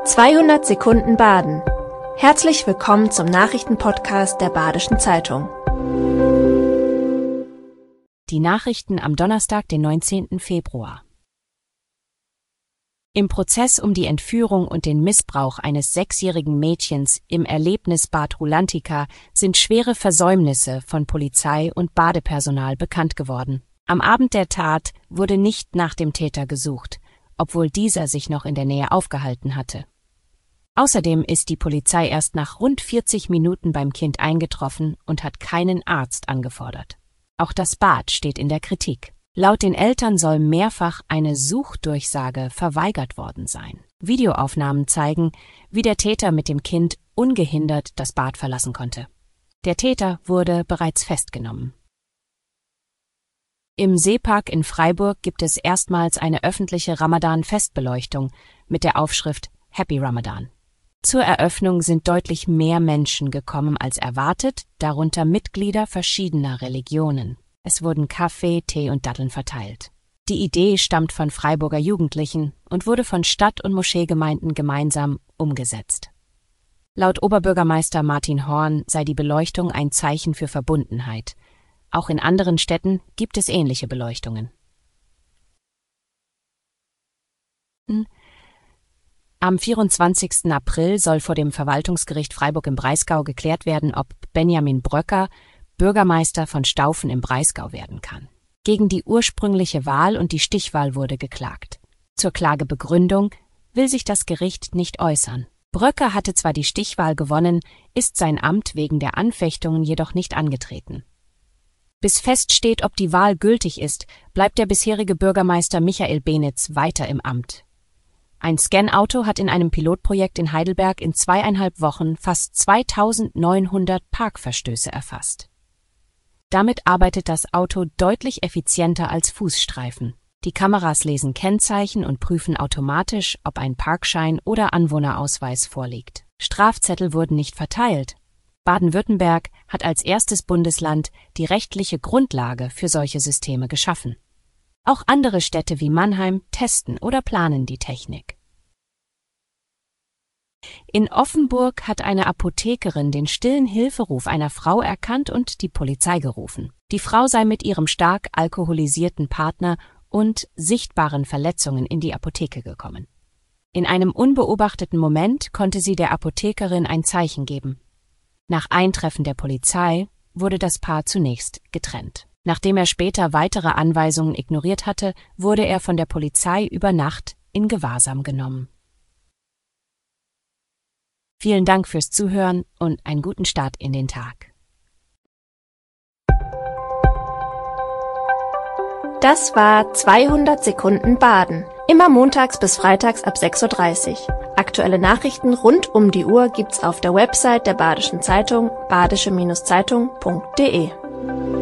200 Sekunden Baden. Herzlich willkommen zum Nachrichtenpodcast der Badischen Zeitung. Die Nachrichten am Donnerstag, den 19. Februar. Im Prozess um die Entführung und den Missbrauch eines 6-jährigen Mädchens im Erlebnisbad Rulantica sind schwere Versäumnisse von Polizei und Badepersonal bekannt geworden. Am Abend der Tat wurde nicht nach dem Täter gesucht, obwohl dieser sich noch in der Nähe aufgehalten hatte. Außerdem ist die Polizei erst nach rund 40 Minuten beim Kind eingetroffen und hat keinen Arzt angefordert. Auch das Bad steht in der Kritik. Laut den Eltern soll mehrfach eine Suchdurchsage verweigert worden sein. Videoaufnahmen zeigen, wie der Täter mit dem Kind ungehindert das Bad verlassen konnte. Der Täter wurde bereits festgenommen. Im Seepark in Freiburg gibt es erstmals eine öffentliche Ramadan-Festbeleuchtung mit der Aufschrift Happy Ramadan. Zur Eröffnung sind deutlich mehr Menschen gekommen als erwartet, darunter Mitglieder verschiedener Religionen. Es wurden Kaffee, Tee und Datteln verteilt. Die Idee stammt von Freiburger Jugendlichen und wurde von Stadt- und Moscheegemeinden gemeinsam umgesetzt. Laut Oberbürgermeister Martin Horn sei die Beleuchtung ein Zeichen für Verbundenheit. Auch in anderen Städten gibt es ähnliche Beleuchtungen. Am 24. April soll vor dem Verwaltungsgericht Freiburg im Breisgau geklärt werden, ob Benjamin Bröcker Bürgermeister von Staufen im Breisgau werden kann. Gegen die ursprüngliche Wahl und die Stichwahl wurde geklagt. Zur Klagebegründung will sich das Gericht nicht äußern. Bröcker hatte zwar die Stichwahl gewonnen, ist sein Amt wegen der Anfechtungen jedoch nicht angetreten. Bis feststeht, ob die Wahl gültig ist, bleibt der bisherige Bürgermeister Michael Benitz weiter im Amt. Ein Scan-Auto hat in einem Pilotprojekt in Heidelberg in 2,5 Wochen fast 2900 Parkverstöße erfasst. Damit arbeitet das Auto deutlich effizienter als Fußstreifen. Die Kameras lesen Kennzeichen und prüfen automatisch, ob ein Parkschein oder Anwohnerausweis vorliegt. Strafzettel wurden nicht verteilt. Baden-Württemberg hat als erstes Bundesland die rechtliche Grundlage für solche Systeme geschaffen. Auch andere Städte wie Mannheim testen oder planen die Technik. In Offenburg hat eine Apothekerin den stillen Hilferuf einer Frau erkannt und die Polizei gerufen. Die Frau sei mit ihrem stark alkoholisierten Partner und sichtbaren Verletzungen in die Apotheke gekommen. In einem unbeobachteten Moment konnte sie der Apothekerin ein Zeichen geben. Nach Eintreffen der Polizei wurde das Paar zunächst getrennt. Nachdem er später weitere Anweisungen ignoriert hatte, wurde er von der Polizei über Nacht in Gewahrsam genommen. Vielen Dank fürs Zuhören und einen guten Start in den Tag. Das war 200 Sekunden Baden. Immer montags bis freitags ab 6:30 Uhr. Aktuelle Nachrichten rund um die Uhr gibt's auf der Website der Badischen Zeitung, badische-zeitung.de.